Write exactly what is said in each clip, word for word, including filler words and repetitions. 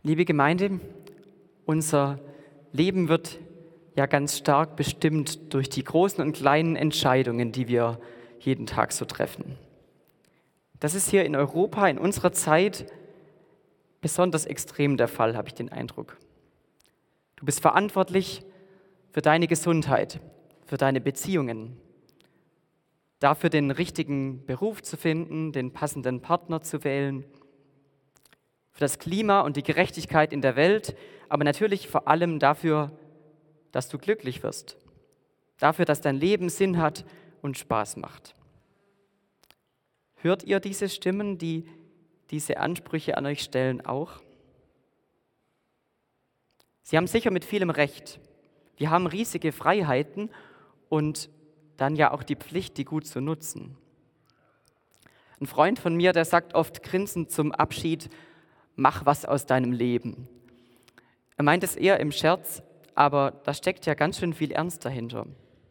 Liebe Gemeinde, unser Leben wird ja ganz stark bestimmt durch die großen und kleinen Entscheidungen, die wir jeden Tag so treffen. Das ist hier in Europa in unserer Zeit besonders extrem der Fall, habe ich den Eindruck. Du bist verantwortlich für deine Gesundheit, für deine Beziehungen, dafür den richtigen Beruf zu finden, den passenden Partner zu wählen, für das Klima und die Gerechtigkeit in der Welt, aber natürlich vor allem dafür, dass du glücklich wirst, dafür, dass dein Leben Sinn hat und Spaß macht. Hört ihr diese Stimmen, die diese Ansprüche an euch stellen, auch? Sie haben sicher mit vielem Recht. Wir haben riesige Freiheiten und dann ja auch die Pflicht, die gut zu nutzen. Ein Freund von mir, der sagt oft grinsend zum Abschied: Mach was aus deinem Leben. Er meint es eher im Scherz, aber da steckt ja ganz schön viel Ernst dahinter.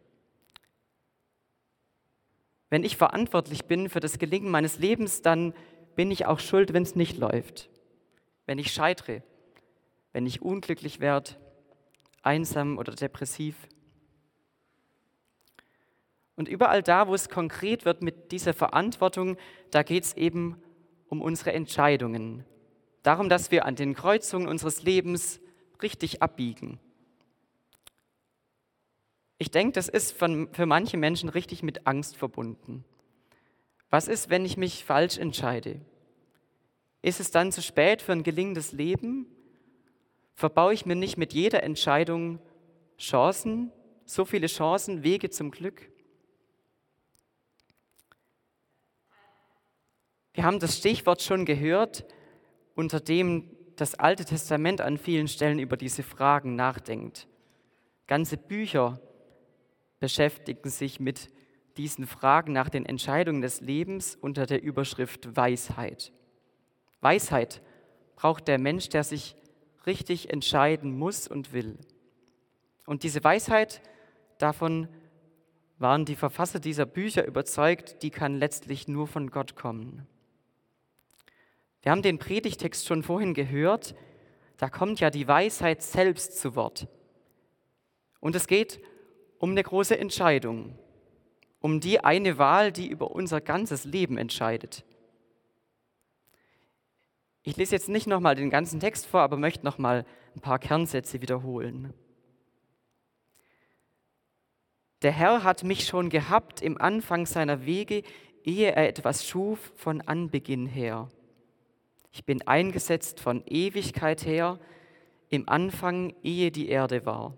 Wenn ich verantwortlich bin für das Gelingen meines Lebens, dann bin ich auch schuld, wenn es nicht läuft. Wenn ich scheitere, wenn ich unglücklich werde, einsam oder depressiv. Und überall da, wo es konkret wird mit dieser Verantwortung, da geht es eben um unsere Entscheidungen. Darum, dass wir an den Kreuzungen unseres Lebens richtig abbiegen. Ich denke, das ist von, für manche Menschen richtig mit Angst verbunden. Was ist, wenn ich mich falsch entscheide? Ist es dann zu spät für ein gelingendes Leben? Verbaue ich mir nicht mit jeder Entscheidung Chancen, so viele Chancen, Wege zum Glück? Wir haben das Stichwort schon gehört, unter dem das Alte Testament an vielen Stellen über diese Fragen nachdenkt. Ganze Bücher beschäftigen sich mit diesen Fragen nach den Entscheidungen des Lebens unter der Überschrift Weisheit. Weisheit braucht der Mensch, der sich richtig entscheiden muss und will. Und diese Weisheit, davon waren die Verfasser dieser Bücher überzeugt, die kann letztlich nur von Gott kommen. Wir haben den Predigtext schon vorhin gehört, da kommt ja die Weisheit selbst zu Wort. Und es geht um eine große Entscheidung, um die eine Wahl, die über unser ganzes Leben entscheidet. Ich lese jetzt nicht nochmal den ganzen Text vor, aber möchte nochmal ein paar Kernsätze wiederholen. Der Herr hat mich schon gehabt im Anfang seiner Wege, ehe er etwas schuf von Anbeginn her. Ich bin eingesetzt von Ewigkeit her, im Anfang, ehe die Erde war.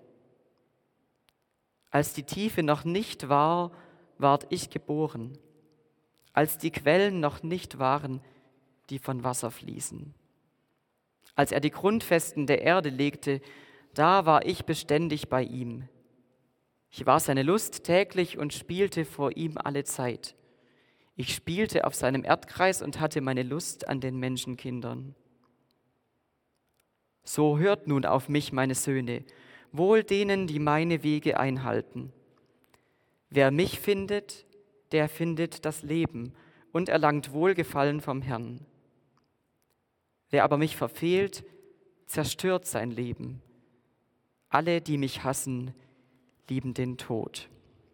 Als die Tiefe noch nicht war, ward ich geboren. Als die Quellen noch nicht waren, die von Wasser fließen. Als er die Grundfesten der Erde legte, da war ich beständig bei ihm. Ich war seine Lust täglich und spielte vor ihm alle Zeit. Ich spielte auf seinem Erdkreis und hatte meine Lust an den Menschenkindern. So hört nun auf mich, meine Söhne, wohl denen, die meine Wege einhalten. Wer mich findet, der findet das Leben und erlangt Wohlgefallen vom Herrn. Wer aber mich verfehlt, zerstört sein Leben. Alle, die mich hassen, lieben den Tod.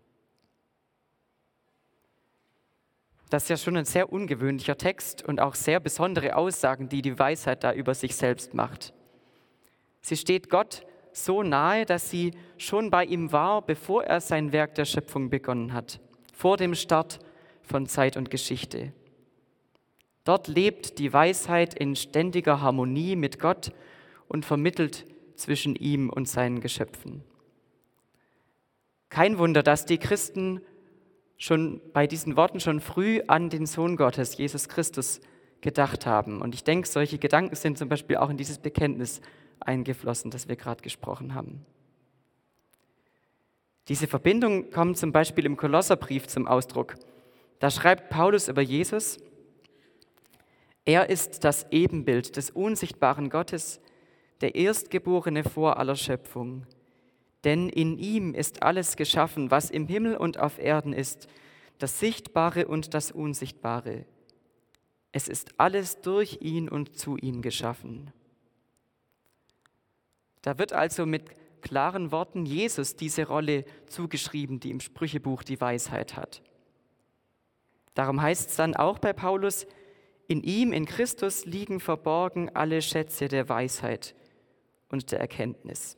Das ist ja schon ein sehr ungewöhnlicher Text und auch sehr besondere Aussagen, die die Weisheit da über sich selbst macht. Sie steht Gott so nahe, dass sie schon bei ihm war, bevor er sein Werk der Schöpfung begonnen hat, vor dem Start von Zeit und Geschichte. Dort lebt die Weisheit in ständiger Harmonie mit Gott und vermittelt zwischen ihm und seinen Geschöpfen. Kein Wunder, dass die Christen schon bei diesen Worten schon früh an den Sohn Gottes, Jesus Christus, gedacht haben. Und ich denke, solche Gedanken sind zum Beispiel auch in dieses Bekenntnis eingeflossen, das wir gerade gesprochen haben. Diese Verbindung kommt zum Beispiel im Kolosserbrief zum Ausdruck. Da schreibt Paulus über Jesus: Er ist das Ebenbild des unsichtbaren Gottes, der Erstgeborene vor aller Schöpfung. Denn in ihm ist alles geschaffen, was im Himmel und auf Erden ist, das Sichtbare und das Unsichtbare. Es ist alles durch ihn und zu ihm geschaffen. Da wird also mit klaren Worten Jesus diese Rolle zugeschrieben, die im Sprüchebuch die Weisheit hat. Darum heißt es dann auch bei Paulus, in ihm, in Christus, liegen verborgen alle Schätze der Weisheit und der Erkenntnis.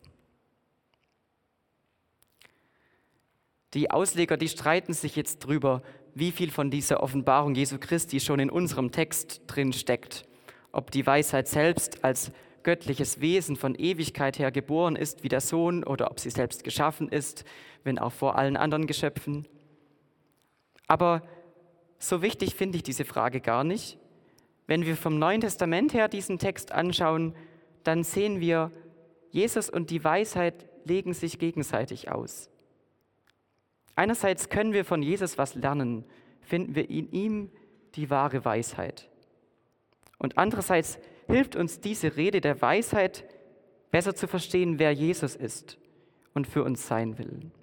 Die Ausleger, die streiten sich jetzt drüber, wie viel von dieser Offenbarung Jesu Christi schon in unserem Text drin steckt. Ob die Weisheit selbst als göttliches Wesen von Ewigkeit her geboren ist wie der Sohn oder ob sie selbst geschaffen ist, wenn auch vor allen anderen Geschöpfen. Aber so wichtig finde ich diese Frage gar nicht. Wenn wir vom Neuen Testament her diesen Text anschauen, dann sehen wir, Jesus und die Weisheit legen sich gegenseitig aus. Einerseits können wir von Jesus was lernen, finden wir in ihm die wahre Weisheit. Und andererseits hilft uns diese Rede der Weisheit, besser zu verstehen, wer Jesus ist und für uns sein will.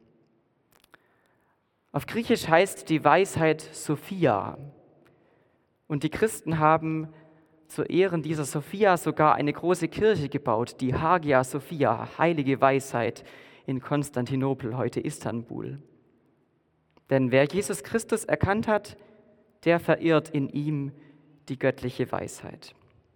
Auf Griechisch heißt die Weisheit Sophia. Und die Christen haben zu Ehren dieser Sophia sogar eine große Kirche gebaut, die Hagia Sophia, heilige Weisheit in Konstantinopel, heute Istanbul. Denn wer Jesus Christus erkannt hat, der verehrt in ihm die göttliche Weisheit.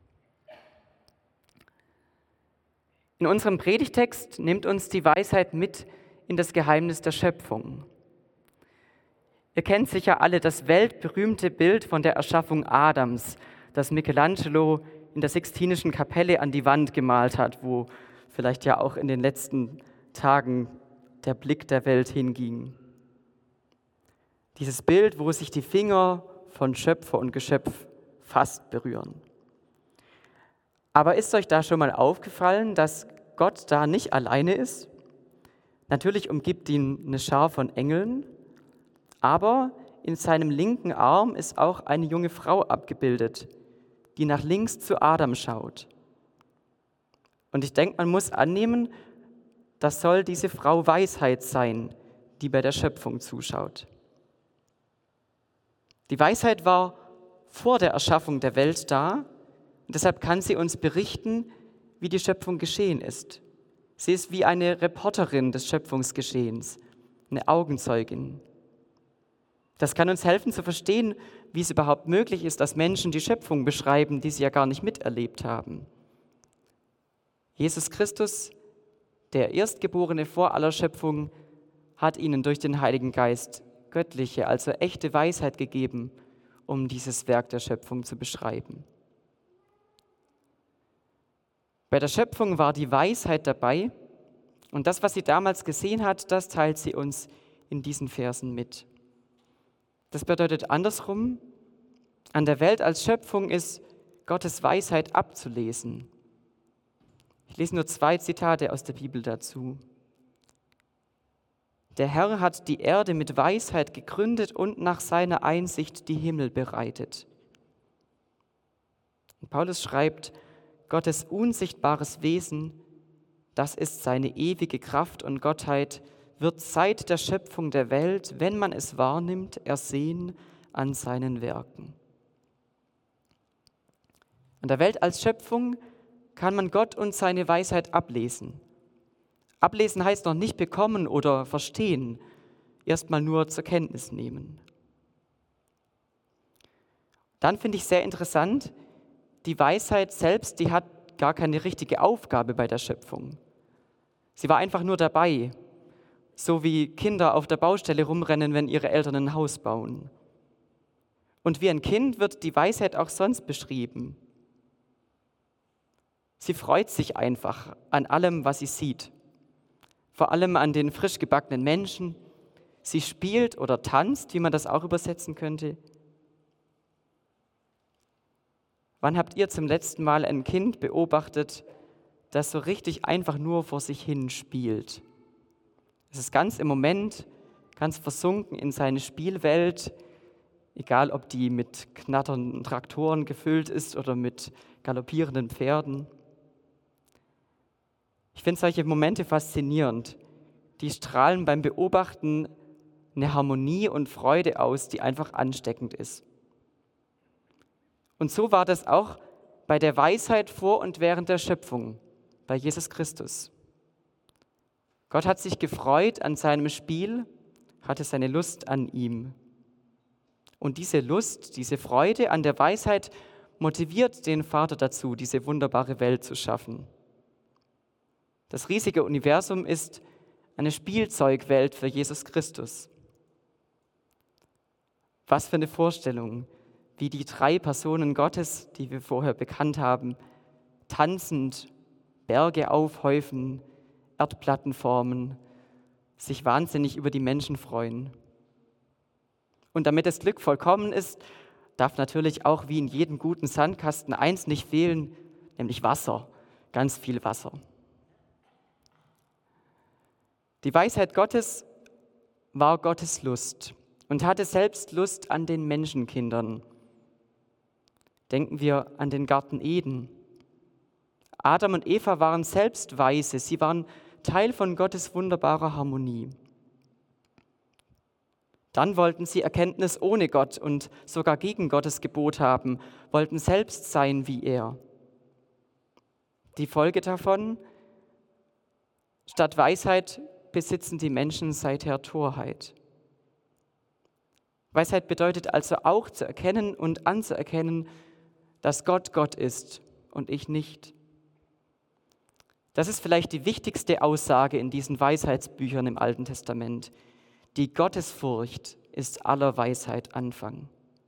In unserem Predigtext nimmt uns die Weisheit mit in das Geheimnis der Schöpfung. Ihr kennt sicher alle das weltberühmte Bild von der Erschaffung Adams, das Michelangelo in der Sixtinischen Kapelle an die Wand gemalt hat, wo vielleicht ja auch in den letzten Tagen der Blick der Welt hinging. Dieses Bild, wo sich die Finger von Schöpfer und Geschöpf fast berühren. Aber ist euch da schon mal aufgefallen, dass Gott da nicht alleine ist? Natürlich umgibt ihn eine Schar von Engeln, aber in seinem linken Arm ist auch eine junge Frau abgebildet, die nach links zu Adam schaut. Und ich denke, man muss annehmen, das soll diese Frau Weisheit sein, die bei der Schöpfung zuschaut. Die Weisheit war vor der Erschaffung der Welt da und deshalb kann sie uns berichten, wie die Schöpfung geschehen ist. Sie ist wie eine Reporterin des Schöpfungsgeschehens, eine Augenzeugin. Das kann uns helfen zu verstehen, wie es überhaupt möglich ist, dass Menschen die Schöpfung beschreiben, die sie ja gar nicht miterlebt haben. Jesus Christus, der Erstgeborene vor aller Schöpfung, hat ihnen durch den Heiligen Geist göttliche, also echte Weisheit gegeben, um dieses Werk der Schöpfung zu beschreiben. Bei der Schöpfung war die Weisheit dabei und das, was sie damals gesehen hat, das teilt sie uns in diesen Versen mit. Das bedeutet andersrum, an der Welt als Schöpfung ist Gottes Weisheit abzulesen. Ich lese nur zwei Zitate aus der Bibel dazu. Der Herr hat die Erde mit Weisheit gegründet und nach seiner Einsicht die Himmel bereitet. Und Paulus schreibt, Gottes unsichtbares Wesen, das ist seine ewige Kraft und Gottheit, wird seit der Schöpfung der Welt, wenn man es wahrnimmt, ersehen an seinen Werken. An der Welt als Schöpfung kann man Gott und seine Weisheit ablesen. Ablesen heißt noch nicht bekommen oder verstehen, erstmal nur zur Kenntnis nehmen. Dann finde ich sehr interessant, die Weisheit selbst, die hat gar keine richtige Aufgabe bei der Schöpfung. Sie war einfach nur dabei, so wie Kinder auf der Baustelle rumrennen, wenn ihre Eltern ein Haus bauen. Und wie ein Kind wird die Weisheit auch sonst beschrieben. Sie freut sich einfach an allem, was sie sieht. Vor allem an den frisch gebackenen Menschen. Sie spielt oder tanzt, wie man das auch übersetzen könnte. Wann habt ihr zum letzten Mal ein Kind beobachtet, das so richtig einfach nur vor sich hin spielt? Es ist ganz im Moment, ganz versunken in seine Spielwelt, egal ob die mit knatternden Traktoren gefüllt ist oder mit galoppierenden Pferden. Ich finde solche Momente faszinierend. Die strahlen beim Beobachten eine Harmonie und Freude aus, die einfach ansteckend ist. Und so war das auch bei der Weisheit vor und während der Schöpfung. bei Jesus Christus. Gott hat sich gefreut an seinem Spiel, hatte seine Lust an ihm. Und diese Lust, diese Freude an der Weisheit motiviert den Vater dazu, diese wunderbare Welt zu schaffen. Das riesige Universum ist eine Spielzeugwelt für Jesus Christus. Was für eine Vorstellung, wie die drei Personen Gottes, die wir vorher bekannt haben, tanzend Berge aufhäufen, Erdplatten formen, sich wahnsinnig über die Menschen freuen. Und damit das Glück vollkommen ist, darf natürlich auch wie in jedem guten Sandkasten eins nicht fehlen, nämlich Wasser, ganz viel Wasser. Die Weisheit Gottes war Gottes Lust und hatte selbst Lust an den Menschenkindern. Denken wir an den Garten Eden. Adam und Eva waren selbst weise, sie waren Teil von Gottes wunderbarer Harmonie. Dann wollten sie Erkenntnis ohne Gott und sogar gegen Gottes Gebot haben, wollten selbst sein wie er. Die Folge davon: Statt Weisheit besitzen die Menschen seither Torheit. Weisheit bedeutet also auch zu erkennen und anzuerkennen, dass Gott Gott ist und ich nicht. Das ist vielleicht die wichtigste Aussage in diesen Weisheitsbüchern im Alten Testament. Die Gottesfurcht ist aller Weisheit Anfang.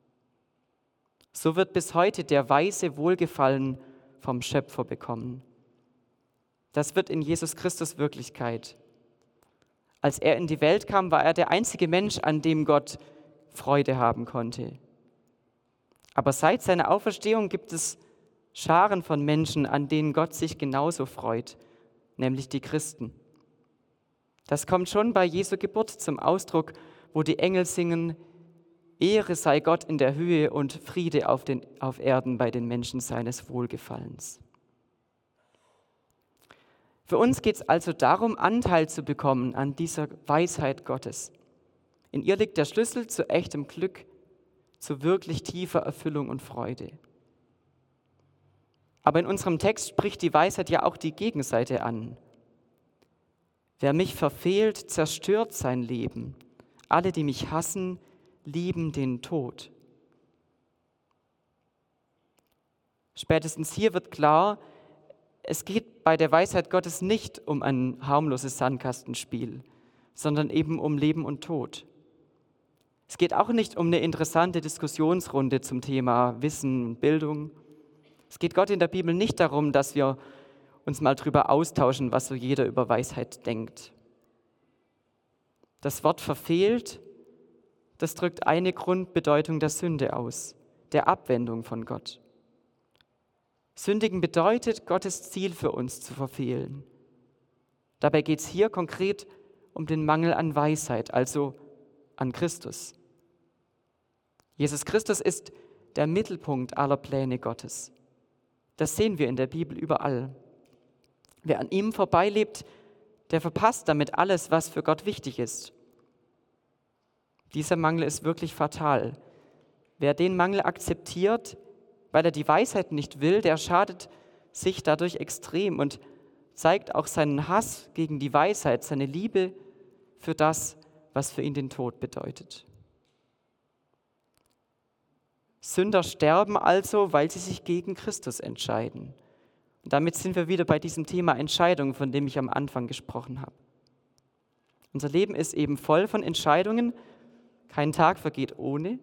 So wird bis heute der Weise Wohlgefallen vom Schöpfer bekommen. Das wird in Jesus Christus Wirklichkeit. Als er in die Welt kam, war er der einzige Mensch, an dem Gott Freude haben konnte. Aber seit seiner Auferstehung gibt es Scharen von Menschen, an denen Gott sich genauso freut, nämlich die Christen. Das kommt schon bei Jesu Geburt zum Ausdruck, wo die Engel singen: Ehre sei Gott in der Höhe und Friede auf, den, auf Erden bei den Menschen seines Wohlgefallens. Für uns geht es also darum, Anteil zu bekommen an dieser Weisheit Gottes. In ihr liegt der Schlüssel zu echtem Glück, zu wirklich tiefer Erfüllung und Freude. Aber in unserem Text spricht die Weisheit ja auch die Gegenseite an. Wer mich verfehlt, zerstört sein Leben. Alle, die mich hassen, lieben den Tod. Spätestens hier wird klar, es geht bei der Weisheit Gottes nicht um ein harmloses Sandkastenspiel, sondern eben um Leben und Tod. Es geht auch nicht um eine interessante Diskussionsrunde zum Thema Wissen und Bildung. Es geht Gott in der Bibel nicht darum, dass wir uns mal drüber austauschen, was so jeder über Weisheit denkt. Das Wort verfehlt, das drückt eine Grundbedeutung der Sünde aus, der Abwendung von Gott. Sündigen bedeutet, Gottes Ziel für uns zu verfehlen. Dabei geht es hier konkret um den Mangel an Weisheit, also an Christus. Jesus Christus ist der Mittelpunkt aller Pläne Gottes. Das sehen wir in der Bibel überall. Wer an ihm vorbeilebt, der verpasst damit alles, was für Gott wichtig ist. Dieser Mangel ist wirklich fatal. Wer den Mangel akzeptiert, weil er die Weisheit nicht will, der schadet sich dadurch extrem und zeigt auch seinen Hass gegen die Weisheit, seine Liebe für das, was für ihn den Tod bedeutet. Sünder sterben also, weil sie sich gegen Christus entscheiden. Und damit sind wir wieder bei diesem Thema Entscheidung, von dem ich am Anfang gesprochen habe. Unser Leben ist eben voll von Entscheidungen. Kein Tag vergeht ohne.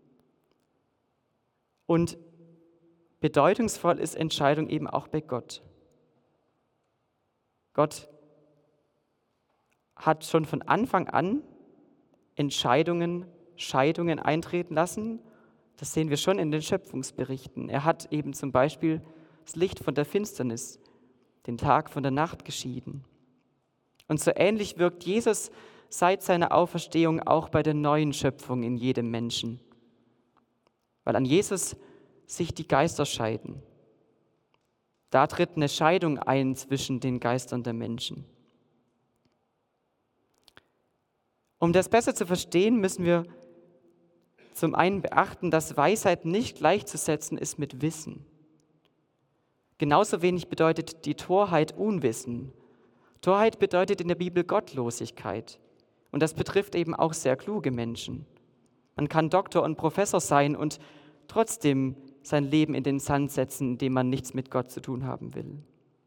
Und bedeutungsvoll ist Entscheidung eben auch bei Gott. Gott hat schon von Anfang an Entscheidungen, Scheidungen eintreten lassen. Das sehen wir schon in den Schöpfungsberichten. Er hat eben zum Beispiel das Licht von der Finsternis, den Tag von der Nacht geschieden. Und so ähnlich wirkt Jesus seit seiner Auferstehung auch bei der neuen Schöpfung in jedem Menschen. Weil an Jesus sich die Geister scheiden. Da tritt eine Scheidung ein zwischen den Geistern der Menschen. Um das besser zu verstehen, müssen wir zum einen beachten, dass Weisheit nicht gleichzusetzen ist mit Wissen. Genauso wenig bedeutet die Torheit Unwissen. Torheit bedeutet in der Bibel Gottlosigkeit. Und das betrifft eben auch sehr kluge Menschen. Man kann Doktor und Professor sein und trotzdem sein Leben in den Sand setzen, indem man nichts mit Gott zu tun haben will.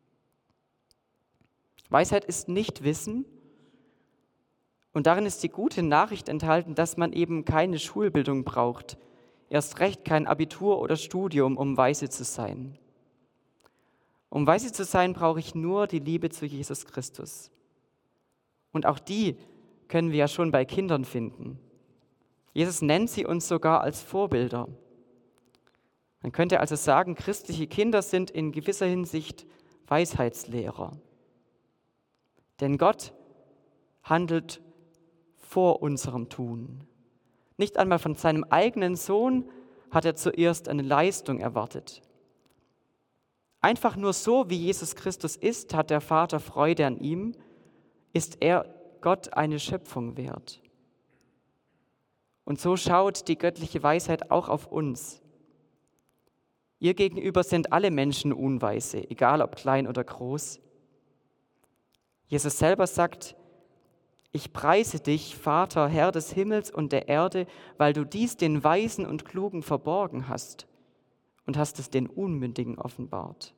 Weisheit ist nicht Wissen. Und darin ist die gute Nachricht enthalten, dass man eben keine Schulbildung braucht, erst recht kein Abitur oder Studium, um weise zu sein. Um weise zu sein, brauche ich nur die Liebe zu Jesus Christus. Und auch die können wir ja schon bei Kindern finden. Jesus nennt sie uns sogar als Vorbilder. Man könnte also sagen, christliche Kinder sind in gewisser Hinsicht Weisheitslehrer. Denn Gott handelt vor unserem Tun. Nicht einmal von seinem eigenen Sohn hat er zuerst eine Leistung erwartet. Einfach nur so, wie Jesus Christus ist, hat der Vater Freude an ihm, ist er Gott eine Schöpfung wert. Und so schaut die göttliche Weisheit auch auf uns. Ihr gegenüber sind alle Menschen unweise, egal ob klein oder groß. Jesus selber sagt, ich preise dich, Vater, Herr des Himmels und der Erde, weil du dies den Weisen und Klugen verborgen hast und hast es den Unmündigen offenbart.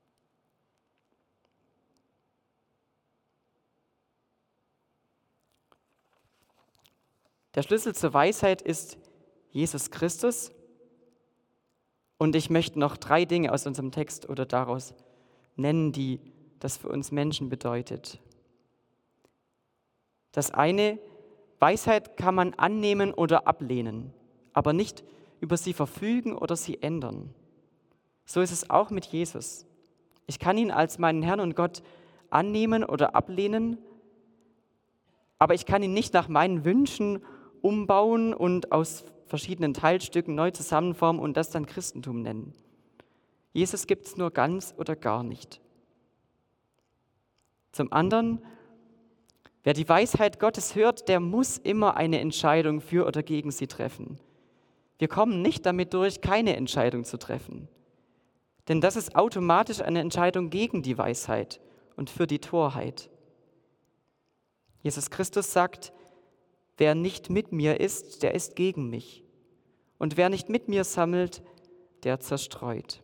Der Schlüssel zur Weisheit ist Jesus Christus. Und ich möchte noch drei Dinge aus unserem Text oder daraus nennen, die das für uns Menschen bedeutet. Das eine, Weisheit kann man annehmen oder ablehnen, aber nicht über sie verfügen oder sie ändern. So ist es auch mit Jesus. Ich kann ihn als meinen Herrn und Gott annehmen oder ablehnen, aber ich kann ihn nicht nach meinen Wünschen umbauen und aus verschiedenen Teilstücken neu zusammenformen und das dann Christentum nennen. Jesus gibt es nur ganz oder gar nicht. Zum anderen, wer die Weisheit Gottes hört, der muss immer eine Entscheidung für oder gegen sie treffen. Wir kommen nicht damit durch, keine Entscheidung zu treffen. Denn das ist automatisch eine Entscheidung gegen die Weisheit und für die Torheit. Jesus Christus sagt, wer nicht mit mir ist, der ist gegen mich. Und wer nicht mit mir sammelt, der zerstreut.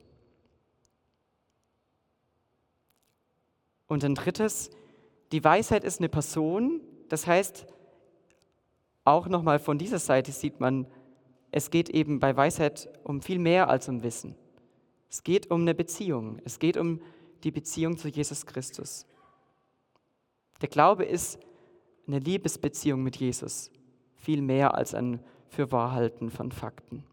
Und ein drittes, die Weisheit ist eine Person, das heißt, auch nochmal von dieser Seite sieht man, es geht eben bei Weisheit um viel mehr als um Wissen. Es geht um eine Beziehung, es geht um die Beziehung zu Jesus Christus. Der Glaube ist eine Liebesbeziehung mit Jesus, viel mehr als ein Fürwahrhalten von Fakten.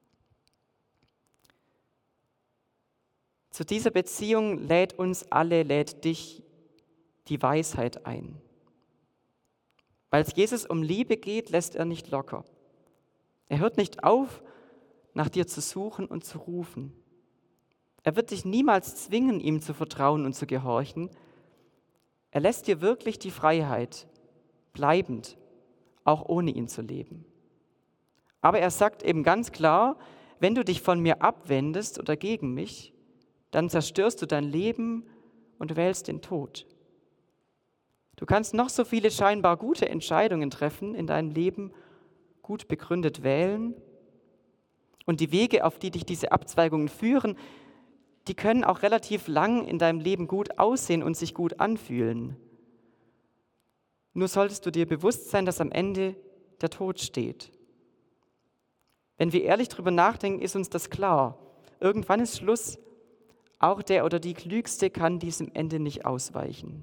Zu dieser Beziehung lädt uns alle, lädt dich die Weisheit ein. Weil es Jesus um Liebe geht, lässt er nicht locker. Er hört nicht auf, nach dir zu suchen und zu rufen. Er wird dich niemals zwingen, ihm zu vertrauen und zu gehorchen. Er lässt dir wirklich die Freiheit, bleibend, auch ohne ihn zu leben. Aber er sagt eben ganz klar, wenn du dich von mir abwendest oder gegen mich, dann zerstörst du dein Leben und wählst den Tod. Du kannst noch so viele scheinbar gute Entscheidungen treffen in deinem Leben, gut begründet wählen. Und die Wege, auf die dich diese Abzweigungen führen, die können auch relativ lang in deinem Leben gut aussehen und sich gut anfühlen. Nur solltest du dir bewusst sein, dass am Ende der Tod steht. Wenn wir ehrlich drüber nachdenken, ist uns das klar. Irgendwann ist Schluss. Auch der oder die Klügste kann diesem Ende nicht ausweichen.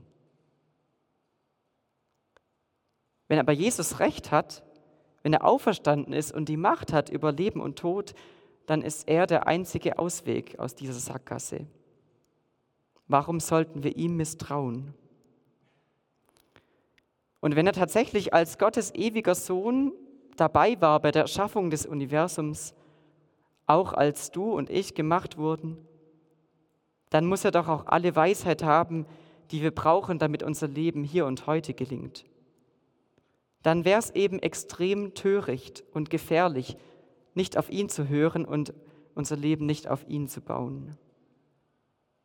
Wenn aber Jesus recht hat, wenn er auferstanden ist und die Macht hat über Leben und Tod, dann ist er der einzige Ausweg aus dieser Sackgasse. Warum sollten wir ihm misstrauen? Und wenn er tatsächlich als Gottes ewiger Sohn dabei war bei der Erschaffung des Universums, auch als du und ich gemacht wurden, dann muss er doch auch alle Weisheit haben, die wir brauchen, damit unser Leben hier und heute gelingt. Dann wäre es eben extrem töricht und gefährlich, nicht auf ihn zu hören und unser Leben nicht auf ihn zu bauen.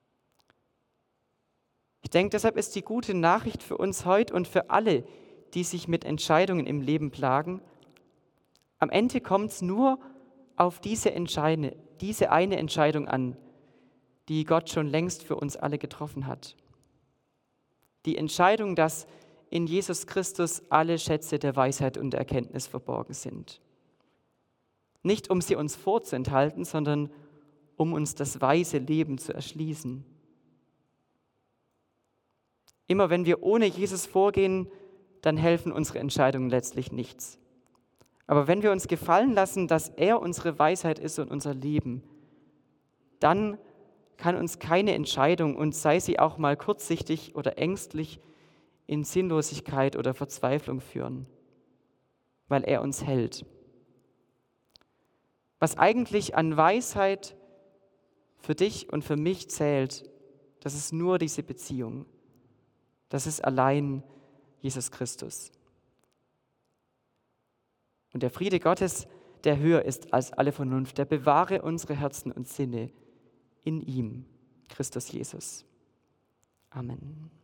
Ich denke, deshalb ist die gute Nachricht für uns heute und für alle, die sich mit Entscheidungen im Leben plagen, am Ende kommt es nur auf diese, Entscheide, diese eine Entscheidung an, die Gott schon längst für uns alle getroffen hat. Die Entscheidung, dass in Jesus Christus alle Schätze der Weisheit und der Erkenntnis verborgen sind. Nicht um sie uns vorzuenthalten, sondern um uns das weise Leben zu erschließen. Immer wenn wir ohne Jesus vorgehen, dann helfen unsere Entscheidungen letztlich nichts. Aber wenn wir uns gefallen lassen, dass er unsere Weisheit ist und unser Leben, dann kann uns keine Entscheidung, und sei sie auch mal kurzsichtig oder ängstlich, in Sinnlosigkeit oder Verzweiflung führen, weil er uns hält. Was eigentlich an Weisheit für dich und für mich zählt, das ist nur diese Beziehung. Das ist allein Jesus Christus. Und der Friede Gottes, der höher ist als alle Vernunft, der bewahre unsere Herzen und Sinne in ihm, Christus Jesus. Amen.